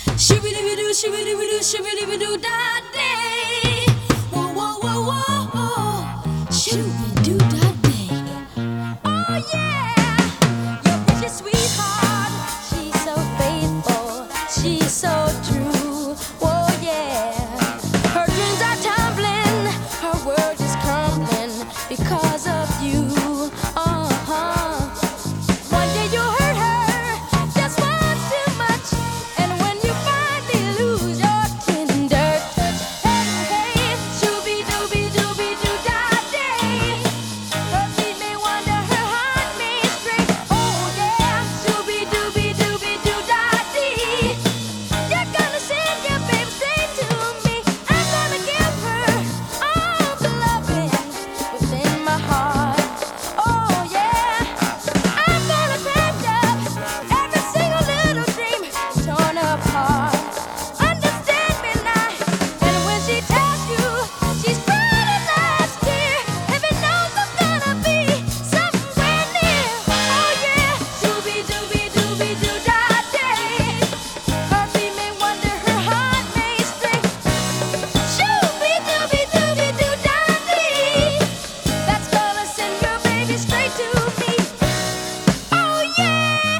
Shibidi-bidoo, shibidi-bidoo, shibidi-bidoo, da day. Whoa, whoa, whoa, whoa. Shibidi-doo, da day. Oh yeah, your precious sweetheart. She's so faithful, she's so true. Oh yeah, her dreams are tumbling, her world is crumbling because of you. Uh-huh. One day you hurt her just once too much, and when you finally lose your tender touch, hey, hey, shooby-dooby-dooby-doo-da day. Her feet may wander, her heart may stray. Oh yeah, shooby-dooby-dooby-doo-da dee. You're gonna send your baby straight to me. I'm gonna give her all the loving within my heart. Oh yeah, I'm gonna crack up every single little dream torn apart. Understand me now, and when she tells you she's cried her last tear, if it knows it's gonna be somewhere near. Oh yeah, shooby-dooby-dooby-doo-da day. Her feet may wander, her heart may stray. Shooby-dooby-dooby-doo-da dee. That's gonna send your baby straight to me. Oh yeah,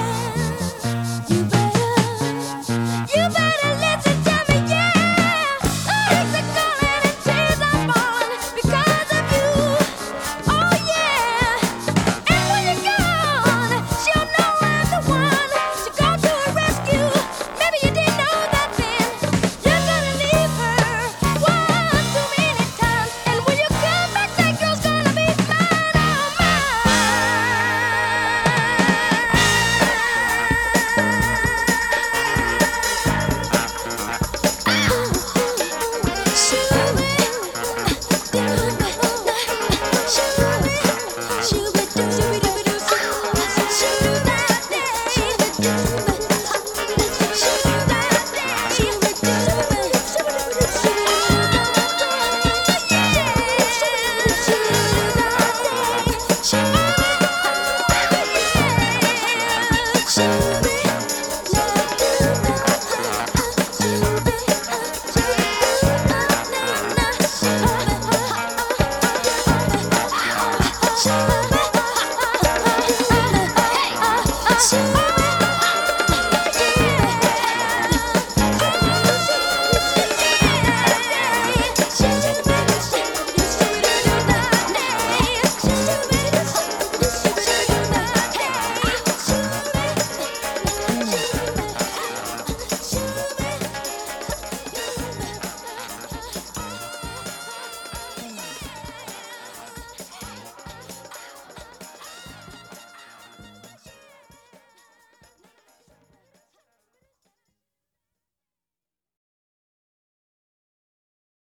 you better listen to me, yeah. Hearts are calling and tears are falling because of you. Oh yeah, and when you're gone, she'll know I'm the one to go to her rescue. Maybe you didn't know that then. You're gonna leave her one too many times, and when you come back, that girl's gonna be mine, oh mine.